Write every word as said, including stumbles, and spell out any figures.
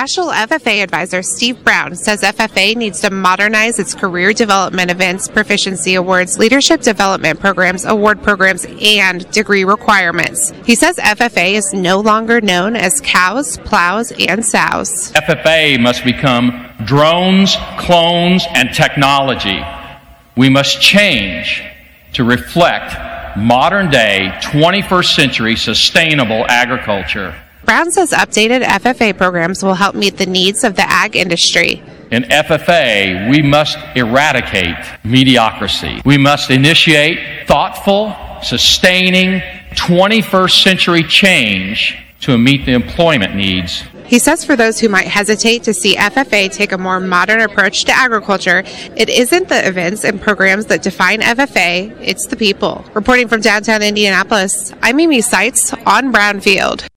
National F F A advisor Steve Brown says F F A needs to modernize its career development events, proficiency awards, leadership development programs, award programs, and degree requirements. He says F F A is no longer known as cows, plows, and sows. F F A must become drones, clones, and technology. We must change to reflect modern-day, twenty-first century sustainable agriculture. Brown says updated F F A programs will help meet the needs of the ag industry. In F F A, we must eradicate mediocrity. We must initiate thoughtful, sustaining, twenty-first century change to meet the employment needs. He says for those who might hesitate to see F F A take a more modern approach to agriculture, it isn't the events and programs that define F F A, it's the people. Reporting from downtown Indianapolis, I'm Amy Seitz on Brownfield.